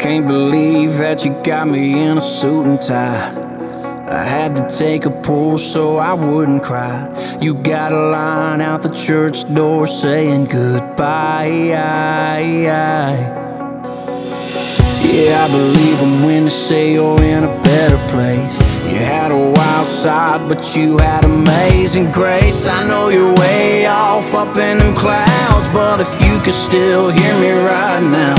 Can't believe that you got me in a suit and tie. I had to take a pull so I wouldn't cry. You got a line out the church door saying goodbye. Yeah, I believe them when they say you're in a better place. You had a wild side, but you had amazing grace. I know you're way off up in them clouds, but if you could still hear me right now,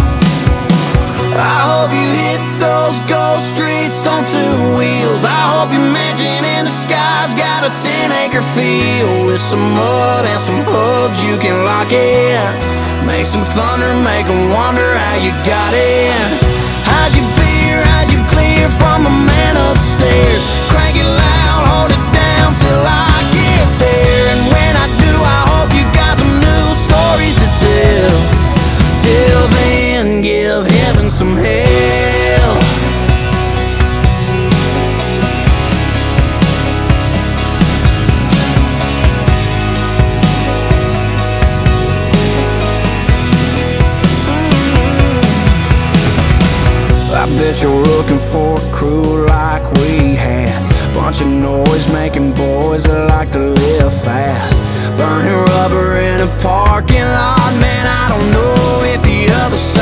I hope you hit those gold streets on two wheels. I hope your mansion in the sky's got a 10-acre field with some mud and some hubs you can lock in. Make some thunder, make them wonder how you got in. Hide your beer, hide your clear from a man upstairs. Crank it loud, hold it down till I get there. And when I do, I hope you got some new stories to tell. Till then, give heaven some hell. I bet you're looking for a crew like we had. Bunch of noise-making boys that like to live fast. Burning rubber in a parking lot. Man, I don't know if the other side